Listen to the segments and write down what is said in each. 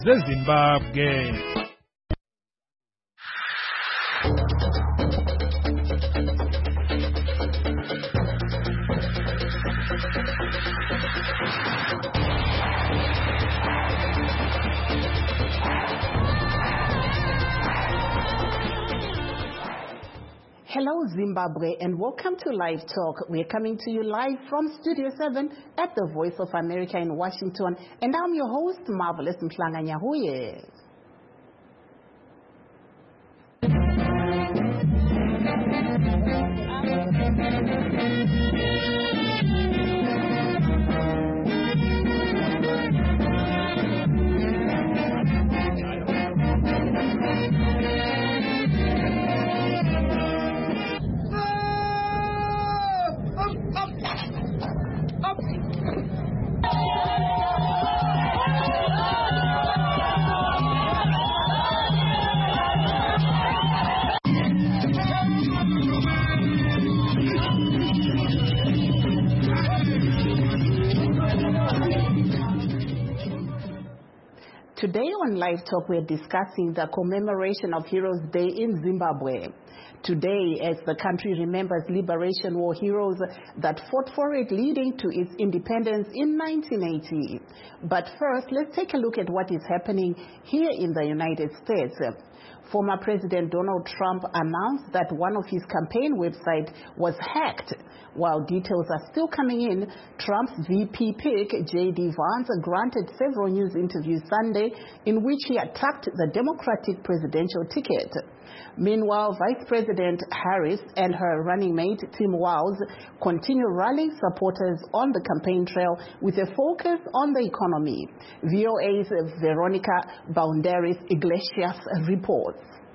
zeZimbabwe. Hello Zimbabwe and welcome to Live Talk. We're coming to you live from Studio 7 at the Voice of America in Washington, and I'm your host, Marvelous Mhlanga-Nyahuye. Today on Live Talk, we're discussing the commemoration of Heroes Day in Zimbabwe. Today, as the country remembers Liberation War heroes that fought for it, leading to its independence in 1980. But first, let's take a look at what is happening here in the United States. Former President Donald Trump announced that one of his campaign websites was hacked. While details are still coming in, Trump's VP pick, J.D. Vance, granted several news interviews Sunday in which he attacked the Democratic presidential ticket. Meanwhile, Vice President Harris and her running mate, Tim Walz, continue rallying supporters on the campaign trail with a focus on the economy. VOA's Veronica Boundaris Iglesias reports.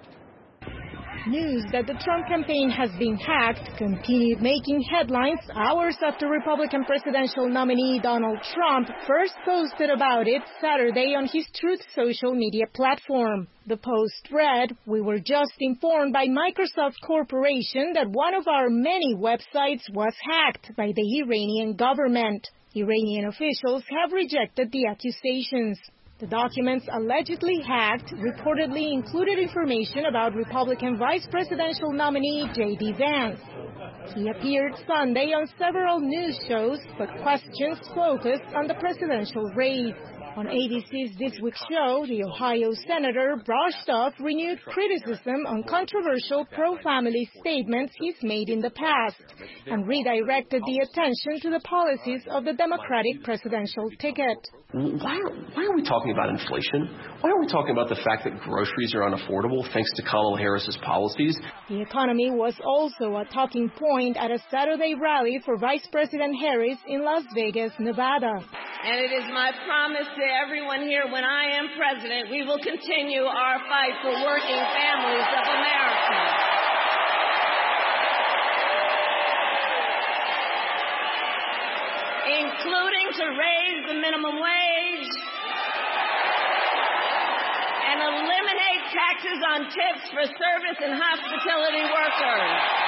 News that the Trump campaign has been hacked continued making headlines hours after Republican presidential nominee Donald Trump first posted about it Saturday on his Truth social media platform. The post read, "We were just informed by Microsoft Corporation that one of our many websites was hacked by the Iranian government. Iranian officials have rejected the accusations." The documents allegedly hacked reportedly included information about Republican vice presidential nominee J.D. Vance. He appeared Sunday on several news shows, but questions focused on the presidential race. On ABC's This Week show, the Ohio senator brushed off renewed criticism on controversial pro-family statements he's made in the past and redirected the attention to the policies of the Democratic presidential ticket. Why are we talking about inflation? Why are we talking about the fact that groceries are unaffordable thanks to Kamala Harris's policies? The economy was also a talking point at a Saturday rally for Vice President Harris in Las Vegas, Nevada. And it is my promise to everyone here, when I am president, we will continue our fight for working families of America. Including to raise the minimum wage and eliminate taxes on tips for service and hospitality workers.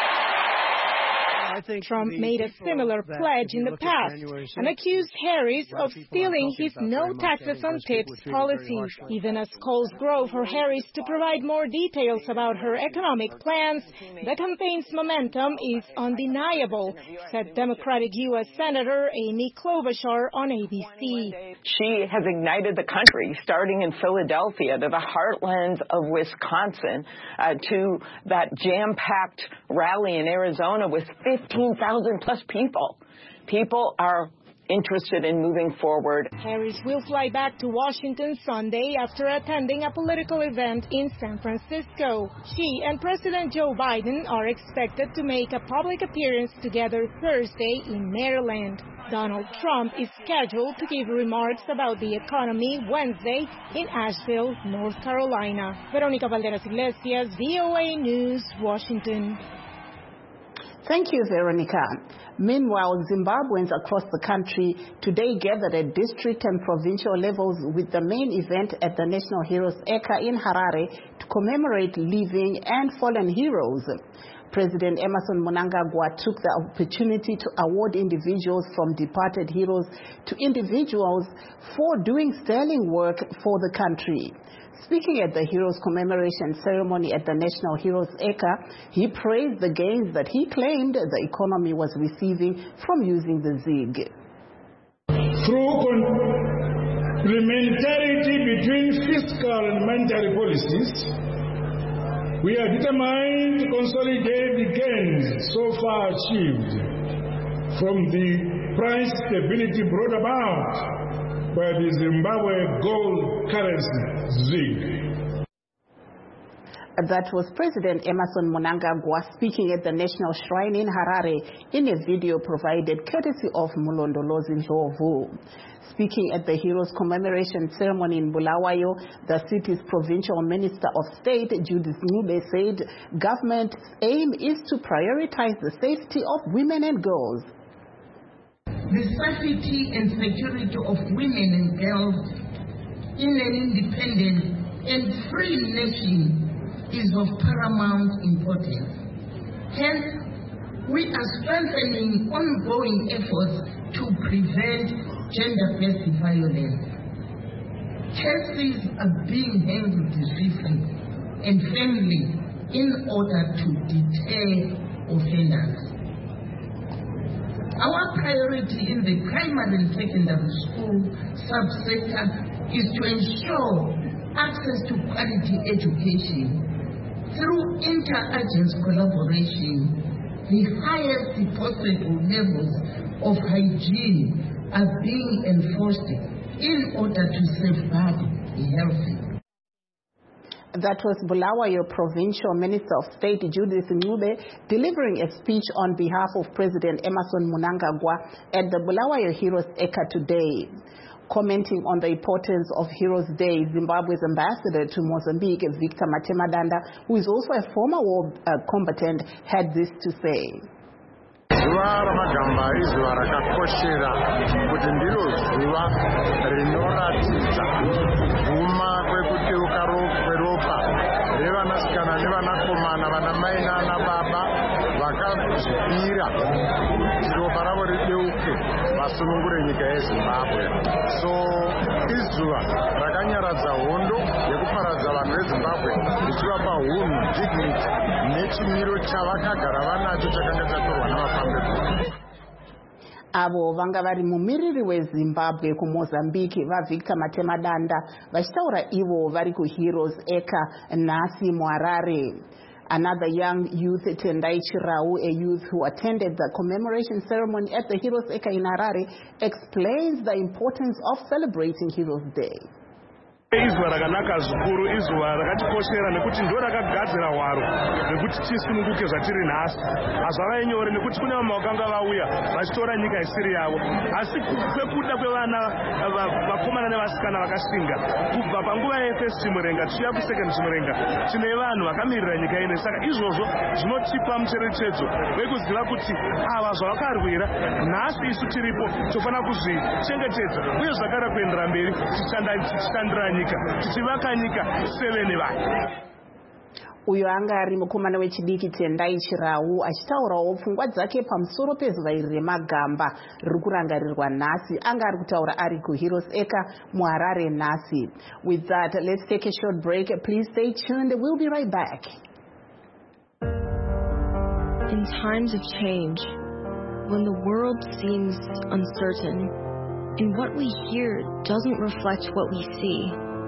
Trump made a similar pledge in the past and accused Harris of stealing his no taxes on tips policy. Even as calls grow for Harris to provide more details about her economic plans, the campaign's momentum is undeniable, said Democratic U.S. Senator Amy Klobuchar on ABC. She has ignited the country, starting in Philadelphia to the heartlands of Wisconsin, to that jam-packed rally in Arizona with 15,000 plus people. People are interested in moving forward. Harris will fly back to Washington Sunday after attending a political event in San Francisco. She and President Joe Biden are expected to make a public appearance together Thursday in Maryland. Donald Trump is scheduled to give remarks about the economy Wednesday in Asheville, North Carolina. Veronica Valderas Iglesias, VOA News, Washington. Thank you, Veronica. Meanwhile, Zimbabweans across the country today gathered at district and provincial levels with the main event at the National Heroes Eka in Harare to commemorate living and fallen heroes. President Emmerson Mnangagwa took the opportunity to award individuals from departed heroes to individuals for doing sterling work for the country. Speaking at the Heroes Commemoration ceremony at the National Heroes Eka, he praised the gains that he claimed the economy was receiving from using the ZiG. Through complementarity between fiscal and monetary policies, we are determined to consolidate the gains so far achieved from the price stability brought about by the Zimbabwe gold currency, ZiG. That was President Emmerson Mnangagwa speaking at the National Shrine in Harare in a video provided courtesy of Mulondolozi Ndlovu. Speaking at the Heroes Commemoration ceremony in Bulawayo, the city's provincial minister of state, Judith Ncube, said government's aim is to prioritize the safety of women and girls. The safety and security of women and girls in an independent and free nation is of paramount importance. Hence, we are strengthening ongoing efforts to prevent gender-based violence. Cases are being handled swiftly and firmly in order to deter offenders. Our priority in the primary and secondary school subsector is to ensure access to quality education through inter-agency collaboration. The highest possible levels of hygiene are being enforced in order to safeguard health. That was Bulawayo Provincial Minister of State Judith Ncube delivering a speech on behalf of President Emmerson Mnangagwa at the Bulawayo Heroes Eka today. Commenting on the importance of Heroes Day, Zimbabwe's ambassador to Mozambique, Victor Matemadanda, who is also a former war combatant, had this to say. Zuva ramagamba izuva rakakoshera kuti ndiro zuva rinoratidza kuma kwekuteuka kweropa revanasikana nevanakomana vanamai nanababa vakazvipira kuti ropa ravo rideuke vasunungure nyika yeZimbabwe. So izuva rakanyaradza hondo yekuparadza vanhu veZimbabwe richivapa hunhu, dignity nechimiro chavakagara vanacho chakanga chatorwa navafamberi. Avo vanga vari mumiriri weZimbabwe kuMozambique vaVictor Matemadanda vachitaura ivo vari kuHeroes Eka nhasi muHarare. Another young youth, Tendai Chirau, a youth who attended the commemoration ceremony at the Heroes Eka in Harare, explains the importance of celebrating Heroes Day. Izuva rakanaka zvikuru, izuva rakatikoshera nekuti ndo rakagadzira hwaro nekuti tisununguke zvatiri nhasi. Hazvava nyore nekuti kune vamwe vakanga vauya vachitora nyika isiri yavo, asi kwekuda kwevana vakomana nevasikana vakashinga kubva panguva yeFirst Chimurenga tichiuya kuSecond Chimurenga tine vanhu vakamirira nyika ino. Saka izvozvo zvinotipa mucherechedzo wekuziva kuti ava zvavakarwira nhasi isu tiripo tofanira kuzvichengetedza uye zvakara kuendera mberi tichishandira nyika tichivaka nyika sevene vanhu. Uyo anga ari mukomana wechidiki Tendai Chirau achitaurawo pfungwa dzake pamusoro pezuva iri remagamba riri kurangarirwa nhasi. Anga ari kutaura ari kuHeroes Eka muHarare nhasi. With that, let's take a short break. Please stay tuned. We'll be right back. In times of change, when the world seems uncertain and what we hear doesn't reflect what we see,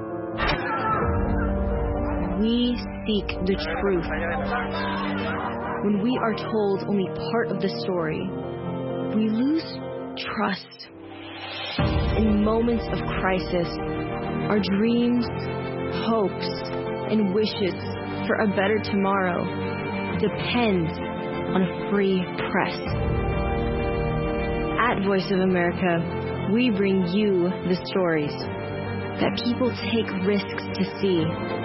we seek the truth. When we are told only part of the story, we lose trust. In moments of crisis, our dreams, hopes, and wishes for a better tomorrow depend on a free press. At Voice of America, we bring you the stories that people take risks to see.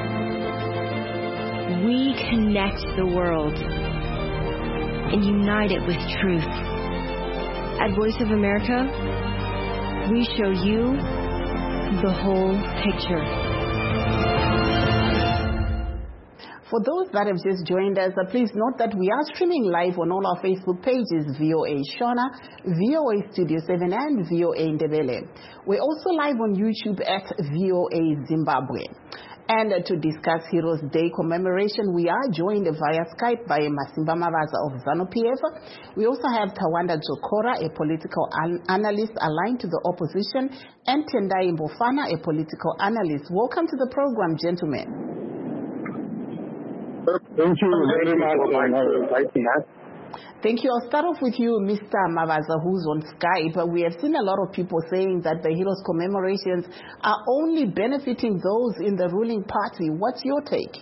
We connect the world and unite it with truth. At Voice of America, we show you the whole picture. For those that have just joined us, please note that we are streaming live on all our Facebook pages, VOA Shona, VOA Studio 7, and VOA Ndebele. We're also live on YouTube at VOA Zimbabwe. And to discuss Heroes Day commemoration, we are joined via Skype by Masimba Mavaza of ZANU-PF. We also have Tawanda Jokora, a political analyst aligned to the opposition, and Tendai Mbofana, a political analyst. Welcome to the program, gentlemen. Thank you very much. Thank you. I'll start off with you, Mr. Mavaza, who's on Skype. We have seen a lot of people saying that the Heroes commemorations are only benefiting those in the ruling party. What's your take?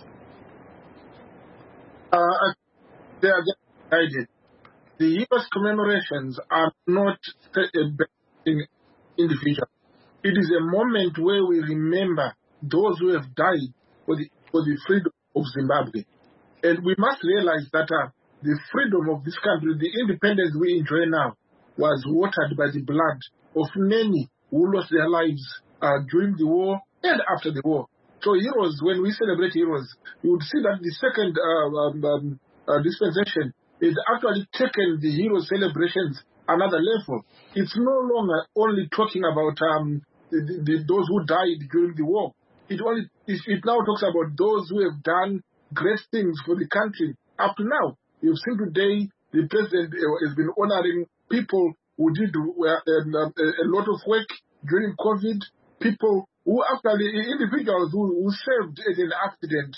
They are guided. The Heroes commemorations are not benefiting individuals. It is a moment where we remember those who have died for the freedom of Zimbabwe. And we must realize that the freedom of this country, the independence we enjoy now, was watered by the blood of many who lost their lives during the war and after the war. So heroes, when we celebrate heroes, you would see that the second dispensation is actually taken the hero celebrations another level. It's no longer only talking about those who died during the war. It now talks about those who have done great things for the country up to now. You've seen today the president has been honoring people who did a lot of work during COVID, people who actually, individuals who served in an accident,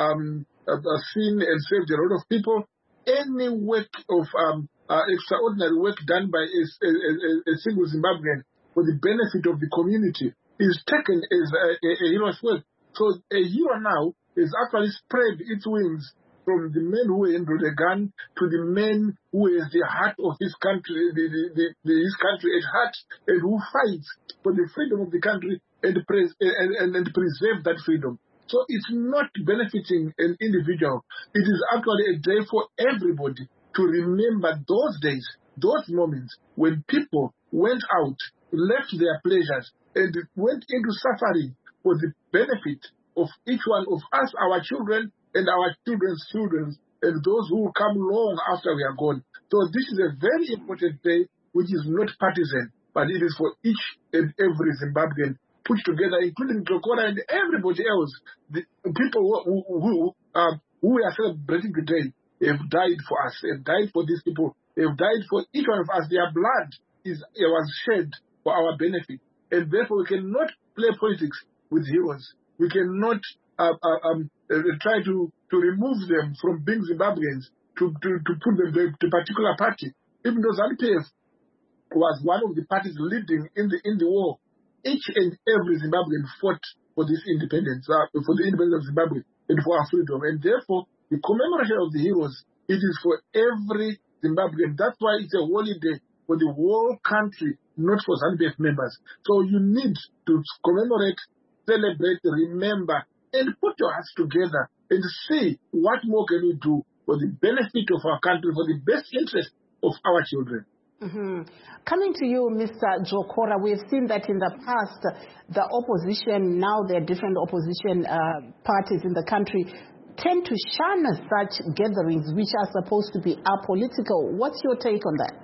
seen and saved a lot of people. Any work of extraordinary work done by a single Zimbabwean for the benefit of the community is taken as a hero's work. So a hero now is actually spread its wings from the men who handle the gun to the men who is the heart of his country, his country at heart, and who fights for the freedom of the country and preserve that freedom. So it's not benefiting an individual. It is actually a day for everybody to remember those days, those moments when people went out, left their pleasures, and went into suffering for the benefit of each one of us, our children, and our children's children, and those who will come long after we are gone. So this is a very important day, which is not partisan, but it is for each and every Zimbabwean put together, including Jokora and everybody else. The people who we are celebrating today have died for us, have died for these people, have died for each one of us. Their blood was shed for our benefit. And therefore we cannot play politics with heroes. We cannot try to remove them from being Zimbabweans to put them to a particular party. Even though ZANU-PF was one of the parties leading in the war, each and every Zimbabwean fought for this independence, for the independence of Zimbabwe and for our freedom. And therefore, the commemoration of the heroes, it is for every Zimbabwean. That's why it's a holiday for the whole country, not for ZANU-PF members. So you need to commemorate, celebrate, remember, and put your hearts together and see what more can we do for the benefit of our country, for the best interest of our children. Mm-hmm. Coming to you, Mr. Jokora, we have seen that in the past, the opposition, now there are different opposition parties in the country, tend to shun such gatherings which are supposed to be apolitical. What's your take on that?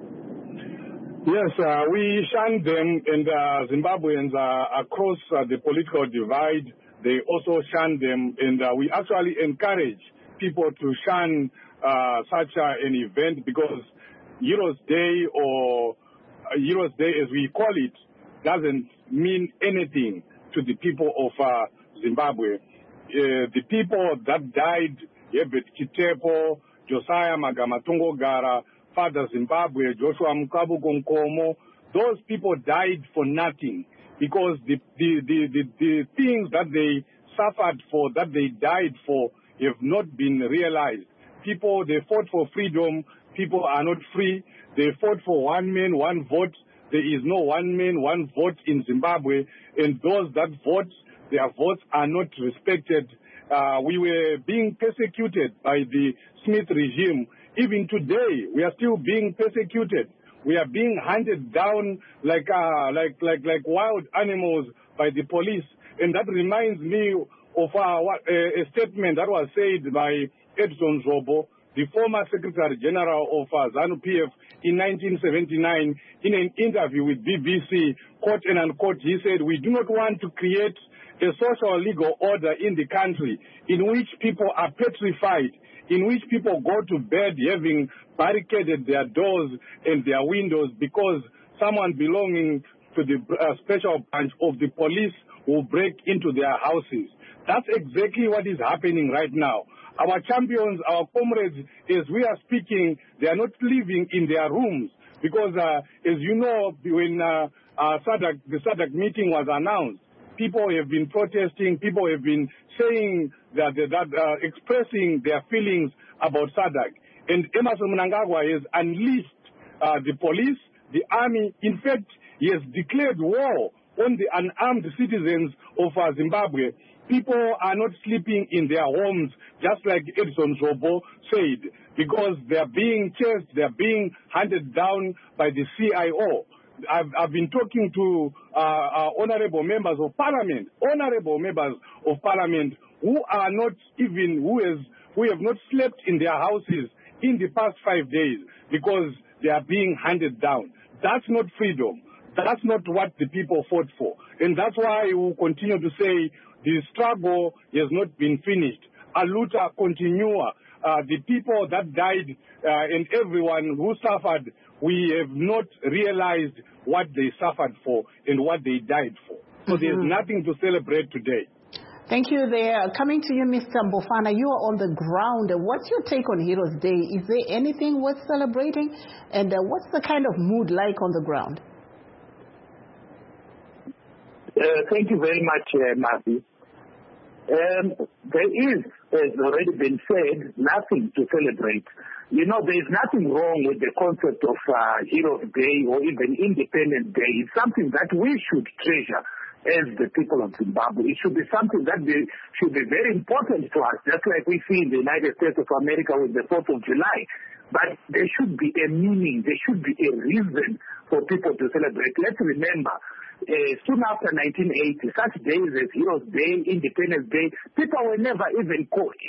Yes, we shun them, and Zimbabweans across the political divide, they also shun them, and we actually encourage people to shun such an event, because Heroes Day, or Heroes Day as we call it, doesn't mean anything to the people of Zimbabwe. The people that died, Herbert Kitepo, Josiah Magamatungogara, Father Zimbabwe, Joshua Mukabuko Nkomo, those people died for nothing, because the things that they suffered for, that they died for, have not been realized. People, they fought for freedom. People are not free. They fought for one man, one vote. There is no one man, one vote in Zimbabwe. And those that vote, their votes are not respected. We were being persecuted by the Smith regime. Even today, we are still being persecuted. We are being hunted down like wild animals by the police. And that reminds me of a statement that was said by Edson Zobo, the former Secretary General of ZANU-PF in 1979, in an interview with BBC, quote and unquote, he said, "We do not want to create a social legal order in the country in which people are petrified, in which people go to bed having barricaded their doors and their windows because someone belonging to the special branch of the police will break into their houses." That's exactly what is happening right now. Our champions, our comrades, as we are speaking, they are not living in their rooms because, as you know, when the SADC meeting was announced, people have been protesting, people have been saying that expressing their feelings about SADC. And Emmerson Mnangagwa has unleashed the police, the army. In fact, he has declared war on the unarmed citizens of Zimbabwe. People are not sleeping in their homes, just like Edson Zobo said, because they are being chased, they are being hunted down by the CIO. I've been talking to honorable members of parliament, who are not even, who have not slept in their houses in the past 5 days because they are being handed down. That's not freedom. That's not what the people fought for. And that's why we will continue to say the struggle has not been finished. A luta continua. The people that died and everyone who suffered, we have not realized what they suffered for and what they died for. So there's nothing to celebrate today. Thank you there. Coming to you, Mr. Mbofana, you are on the ground. What's your take on Heroes Day? Is there anything worth celebrating? And what's the kind of mood like on the ground? Thank you very much, Matthew. There is, as already been said, nothing to celebrate. You know, there is nothing wrong with the concept of Heroes Day or even Independence Day. It's something that we should treasure as the people of Zimbabwe. It should be something that should be very important to us, just like we see in the United States of America with the 4th of July. But there should be a meaning, there should be a reason for people to celebrate. Let's remember, soon after 1980, such days as Heroes Day, Independence Day, people were never even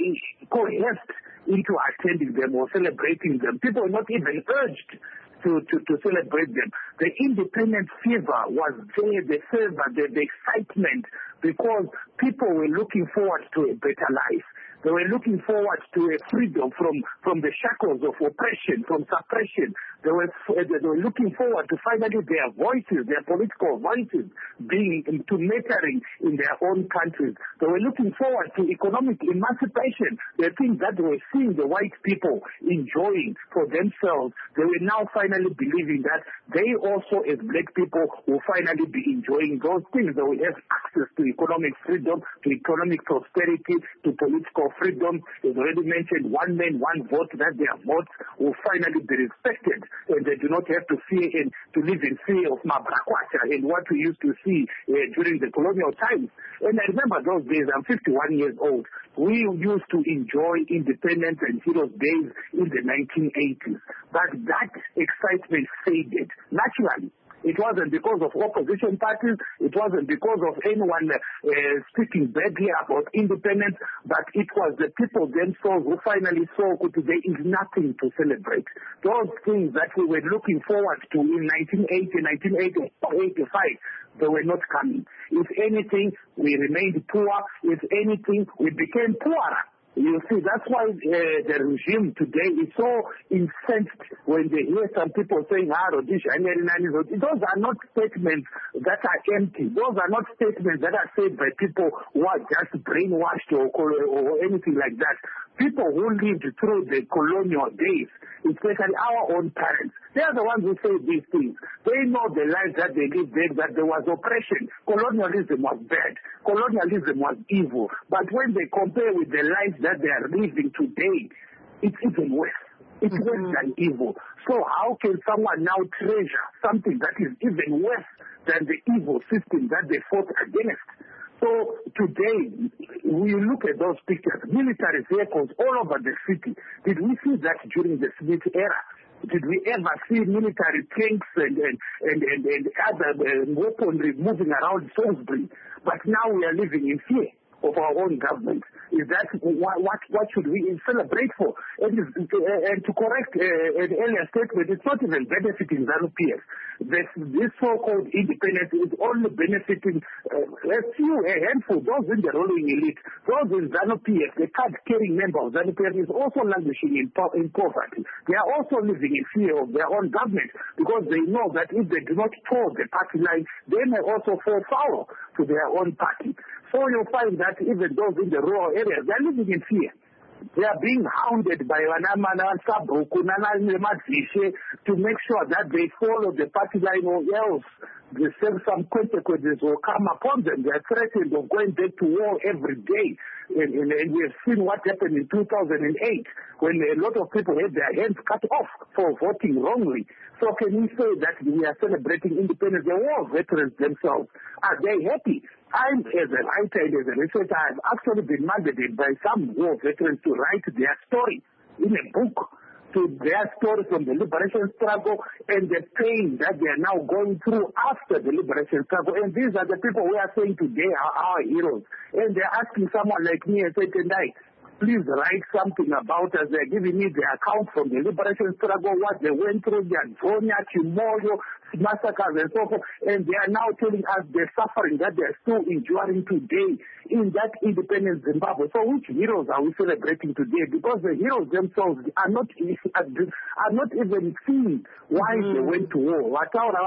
coerced into attending them or celebrating them. People were not even urged to celebrate them. The independence fever was there, the fervor, the excitement, because people were looking forward to a better life. They were looking forward to a freedom from the shackles of oppression, from suppression. They were looking forward to finally their voices, their political voices, being to mattering in their own countries. They were looking forward to economic emancipation, the things that they were seeing the white people enjoying for themselves. They were now finally believing that they also, as black people, will finally be enjoying those things. They will have access to economic freedom, to economic prosperity, to political freedom. As already mentioned, one man, one vote, that their votes will finally be respected, and they do not have to fear and to live in fear of Mabrakwacha and what we used to see during the colonial times. And I remember those days. I'm 51 years old. We used to enjoy independence and Heroes Days in the 1980s, but that excitement faded naturally. It wasn't because of opposition parties. It wasn't because of anyone speaking badly about independence, but it was the people themselves who finally saw that there is nothing to celebrate. Those things that we were looking forward to in 1980, 1985, they were not coming. If anything, we remained poor. If anything, we became poorer. You see, that's why the regime today is so incensed when they hear some people saying, those are not statements that are empty. Those are not statements that are said by people who are just brainwashed or anything like that. People who lived through the colonial days, especially our own parents, they are the ones who say these things. They know the lives that they lived there, that there was oppression. Colonialism was bad. Colonialism was evil. But when they compare with the lives that they are living today, it's even worse. It's worse than evil. So how can someone now treasure something that is even worse than the evil system that they fought against? So today, we look at those pictures, military vehicles all over the city. Did we see that during the Smith era? Did we ever see military tanks and other weaponry moving around Salisbury? But now we are living in fear of our own government. Is that what should we celebrate for? And to correct an earlier statement, it's not even benefiting ZANU-PF. This so-called independence is only benefiting a handful, those in the ruling elite. Those in ZANU-PF, the card-carrying member of ZANU-PF, is also languishing in poverty. They are also living in fear of their own government because they know that if they do not toe the party line, they may also fall foul to their own party. So you'll find that even those in the rural areas, they are living in fear. They are being hounded by Wanamana, Sabruku, Nana, to make sure that they follow the party line, or else some consequences will come upon them. They are threatened of going back to war every day. And we have seen what happened in 2008 when a lot of people had their hands cut off for voting wrongly. So can we say that we are celebrating independence? The war veterans themselves, are they happy? I'm, as a writer and as a researcher, I've actually been mandated by some war veterans to write their story in a book, to their story from the liberation struggle and the pain that they are now going through after the liberation struggle. And these are the people we are saying today are our heroes. And they're asking someone like me and saying, please write something about us. They're giving me the account from the liberation struggle, what they went through, their Gonya, Chimoyo, massacres and so forth. And they are now telling us the suffering that they're still enduring today in that independent Zimbabwe. So which heroes are we celebrating today? Because the heroes themselves are not even seeing why they went to war.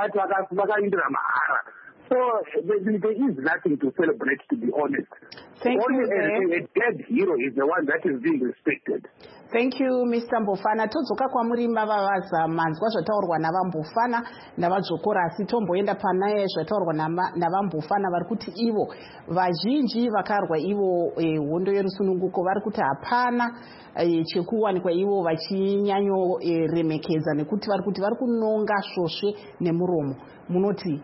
So there is nothing to celebrate, to be honest. Only a dead hero is the one that is being respected. Thank you, Mr. Mbofana. Todzoka kwamuri mbavaza manzwa zvataurwa navambofana navadzokora asi tomboenda panaye zvataurwa navambofana vari kuti ivo vazhinji vakarwa ivo hondo yerusununguko vari kuti hapana chekuwanikwa ivo vachinyanyoremekedza nekuti vari kuti vari kunonga svosve nemuromo. Munoti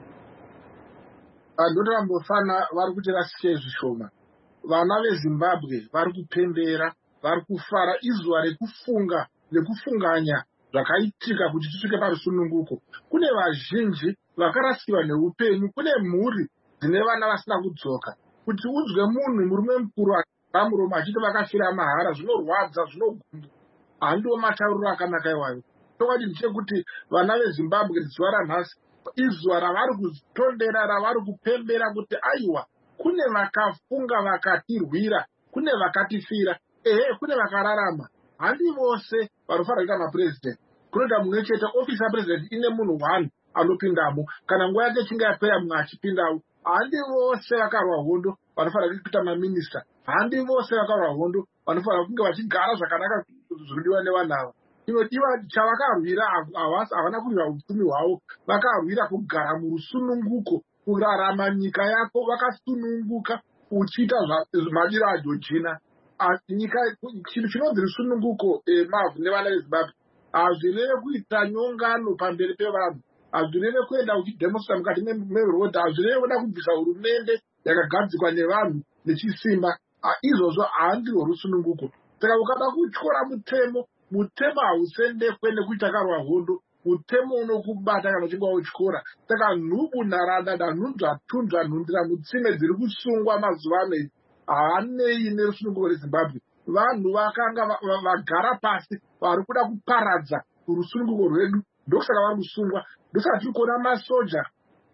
vanhu vambofana vari kuti rasike zvishoma. Vana veZimbabwe vari kupembera, vari kufara izuva rekufunga nekufunganya zvakaitika kuti tisvike parusununguko. Kune vazhinji vakarasikiwa neupenyu, kune mhuri dzine vana vasina kudzoka. Kuti udzwe munhu murume mukuru pamuromo achiti vakafira mahara, zvinorwadza, zvinogumbu. Handiwo matauriro akanaka iwayo. Tokati ndechekuti vana veZimbabwe zuva ranhasi izuva ravari kutondera, ravari kupembera kuti aiwa, kune vakafunga vakatirwira, kune vakatifira, kune vakararama. Handi vose vanofanira kuita mapresident. Kunoda munhu chete, ofisi yapresident ine munhu 1 anopindamo, kana nguva yake chinge yapera mumwe achipindawo. Handi vose vakarwa hondo vanofanira kuita maminista. Handi vose vakarwa hondo vanofanira kunge vachigara zvakanaka zvinodiwa nevanhu ava. Inodiwa chavakarwira havana kurwira upfumi hwavo, vakarwira kugara murusununguko, kurarama nyika yako vakasununguka uchiita madiro aJochina. Nyika chinhu chinonzi rusununguko mavhu nevana veZimbabwe hazvireve kuita nyongano pamberi pevanhu, hazvireve kuenda uchidhemostra mukati merodhi, hazvireve kuda kubvisa hurumende yakagadzikwa nevanhu nechisimba. Izvozvo handirwo rusununguko. Saka ukada kutyora mutemo hausendekwe nekuti takarwa hondo, mutemo unokubata kana uchinge wautyora. Saka nhubu, nharada, nhunzva, tunzva, nhundira, mutsime dziri kusungwa mazuva ano haanei nerusununguko reZimbabwe. Vanhu vakanga vagara pasi vari kuda kuparadza rusununguko rwedu, ndokusaka vari kusungwa. Ndosaka tiri kuona masoja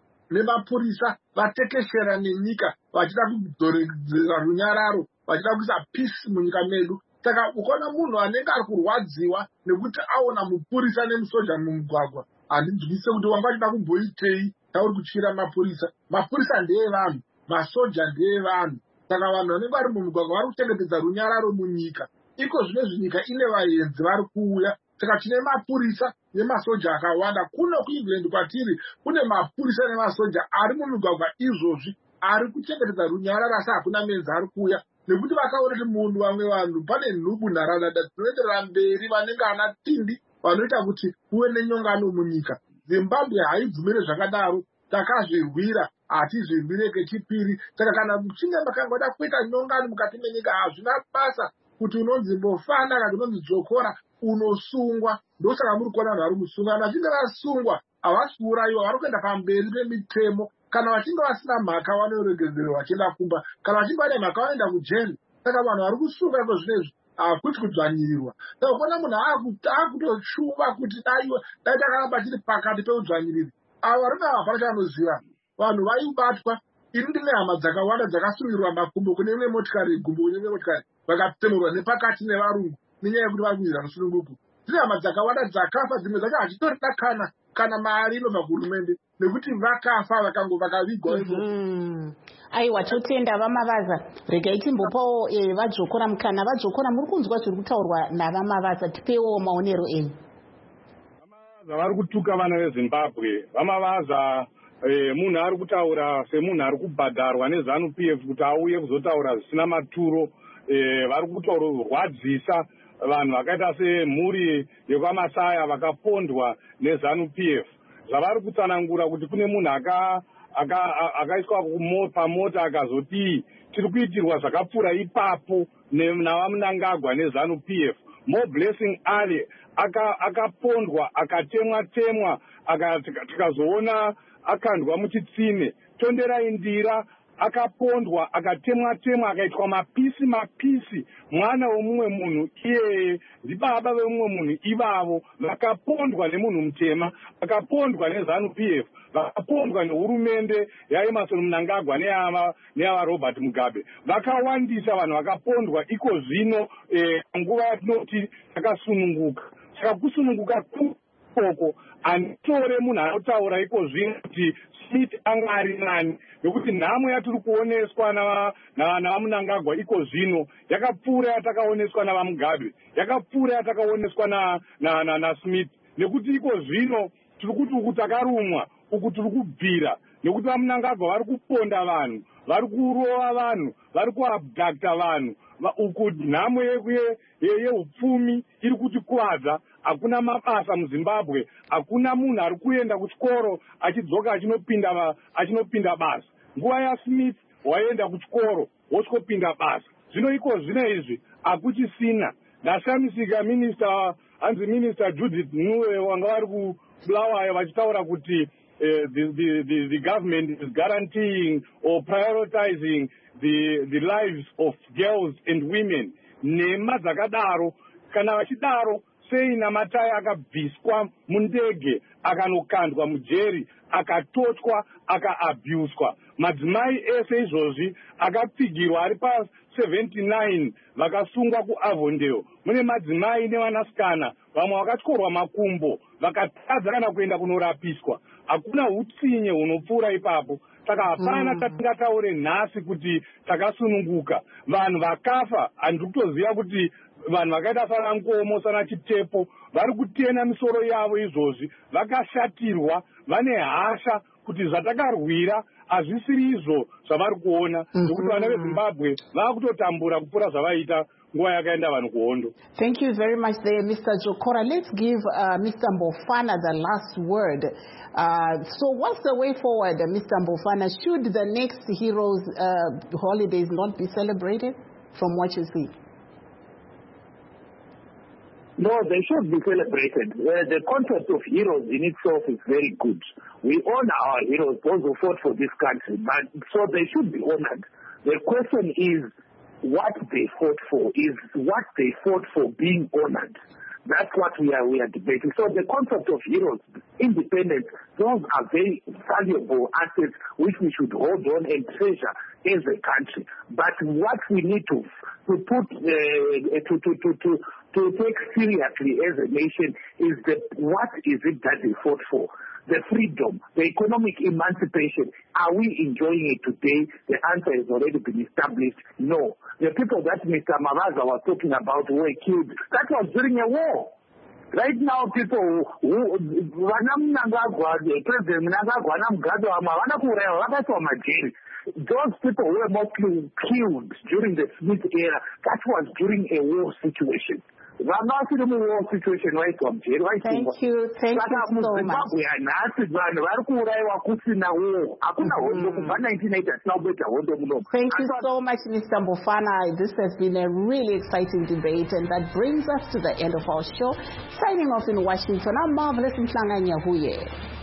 nemapurisa vatekeshera nenyika vachida kudzoredzera runyararo, vachida kuisa peace munyika medu. Saka ukaona munhu anenge ari kurwadziwa nekuti aona mupurisa nemusoja mumugwagwa, handinzwise kuti wanga achida kumboitei tauri kutyira mapurisa. Mapurisa ndeevanhu, masoja ndeevanhu. Saka vanhu vanenge vari mumugwagwa vari kuchengetedza runyararo munyika. Iko zvinezvi nyika ine vaenzi vari kuuya. Saka tine mapurisa nemasoja akawanda. Kuno kuEngland kwatiri kune mapurisa nemasoja ari mumigwagwa izvozvi, ari kuchengetedza runyararo, asi hakuna menzi ari kuuya. Nekuti vakaona kuti munhu vamwe vanhu pane nhubu, nharadada dzinoenderera mberi, vanenge ana tindi vanoita kuti kuve nenyongano munyika. Zimbabwe haibvumire zvakadaro, takazvirwira, hatizvirwireke chipiri. Saka kana muchinge makangoda kuita nyongano mukati menyika, hazvina basa kuti unonzi Mbofana kana unonzi Dzokora unosungwa. Ndosaka muri kuona vanhu vari kusungwa. Vachinge vasungwa havasi kuurayiwa, vari kuenda pamberi pemitemo kana vachinge vasina mhaka vanoregererwa vachienda kumba, kana vachinge vane mhaka vanoenda kujeri. Saka vanhu vari kusunga iko zvinezvi hakuti kudzvanyirirwa. Saka kuona munhu akutoshuva kuti dai takaramba tiri pakati peudzvanyiriri, avo vari hapana chavanoziva. Vanhu vaibatwa. Ini ndine hama dzakawanda dzakasungirirwa makumbo kune imwe motikari, gumbo kune imwe motikari, vakatemurwa nepakati nevarungu nenyaya yekuti vari kuwira musununguko. Dzine hama dzakawanda dzakafa, dzimwe dzacho hachitorina kana mari inobva kuhurumende nekuti vakafa vakavigwa ivo. Aiwa, totenda vamavaza. Regai timbopawo vadzokora mukana. Vadzokora, muri kunzwa zviri kutaurwa navamavaza, tipewo maonero enyu. Vamavaza vari kutuka vana veZimbabwe. Vamavaza munhu ari kutaura semunhu ari kubhadharwa neZANU-PF kuti auye kuzotaura zvisina maturo. Vari kutorwadzisa vanhu vakaita semhuri yekwaMasaya vakapondwa neZANU-PF. Zvavari kutsanangura kuti kune munhu akaiswa pamota akazoti tiri kuitirwa zvakapfuura ipapo navaMnangagwa neZANU-PF. More Blessing Ali akapondwa akatemwa tikazoona akandwa muchitsine. Tonderai Ndira akapondwa akatemwa akaitwa mapisi. Mwana womumwe munhu iyeye ndibaba vemumwe munhu ivavo vakapondwa nemunhu mutema, vakapondwa neZANU-PF, vakapondwa nehurumende yaEmerson Mnangagwa neyava Robert Mugabe. Vakawandisa vanhu vakapondwa iko zvino nguva yatinoti takasununguka. Saka kusununguka kukoko anditore munhu anotaura iko zvino kuti Smith anga ari nani, nekuti nhamo yatiri kuoneswa navaMnangagwa iko zvino yakapfuura yatakaoneswa navaMugabe, yakapfuura yatakaoneswa naSmith, nekuti iko zvino tiri kuti uku takarumwa, uku tiri kubvira, nekuti vaMnangagwa vari kuponda vanhu, vari kurova vanhu, vari kuabdakta vanhu. Uku nhamo yeupfumi iri kutikuvadza. Hakuna mabasa muZimbabwe, hakuna munhu ari kuenda kuchikoro achidzoka achinopinda basa. Nguva yaSmith waenda kuchikoro wosvikopinda basa. Zvino iko zvino izvi hakuchisina. Ndashamisika hanzi Minister Judith Nuwe wanga vari kuBulawayo vachitaura kuti the government is guaranteeing or prioritizing the lives of girls and women. Nhema dzakadaro, kana vachidaro sei namatai akabviswa mundege akanokandwa mujeri akatotywa akaabhuswa. Madzimai ese izvozvi akapfigirwa ari pa79 vakasungwa kuAvondale. Mune madzimai nevanasikana vamwe vakatyorwa makumbo vakatadza kana kuenda kunorapiswa. Hakuna utsinye hunopfuura ipapo. Saka hapana tatingataure nhasi kuti takasununguka. Vanhu vakafa, handiri kutoziva kuti vanhu vakaita sana Nkomo sana Chitepo vari kutena misoro yavo izvozvi, vakashatirwa, vane hasha kuti zvatakarwira hazvisiri izvo zvavari kuona, nokuti vana veZimbabwe vakutotambura kupfuura zvavaita nguva yakaenda vanhu kuhondo. Thank you very much there, Mr. Jokora. Let's give Mr. Mbofana the last word. So what's the way forward, Mr. Mbofana? Should the next Heroes holidays not be celebrated from what you see? No, they should be celebrated. The concept of heroes in itself is very good. We honor our heroes, those who fought for this country, but so they should be honored. The question is what they fought for. Is what they fought for being honored? That's what we are debating. So the concept of heroes, independence, those are very valuable assets which we should hold on and treasure as a country. But what we need to put to take seriously as a nation is what is it that they fought for? The freedom, the economic emancipation. Are we enjoying it today? The answer has already been established. No. The people that Mr. Mavaza was talking about were killed. That was during a war. Right now, people who President Mnangagwa, those people were mostly killed during the Smith era. That was during a war situation. Thank you so much. Thank you so much, Mr. Mbofana. This has been a really exciting debate, and that brings us to the end of our show. Signing off in Washington, I'm Marvelous Mhlanga Nyahuye.